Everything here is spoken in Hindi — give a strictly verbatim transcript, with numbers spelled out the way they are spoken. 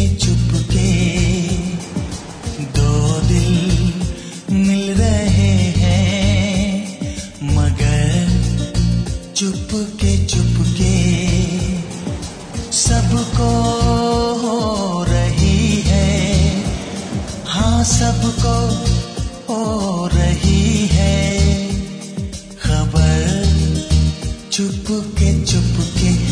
चुपके दो दिल मिल रहे हैं, मगर चुपके चुपके सबको हो रही है, हाँ सबको हो रही है खबर। चुपके चुपके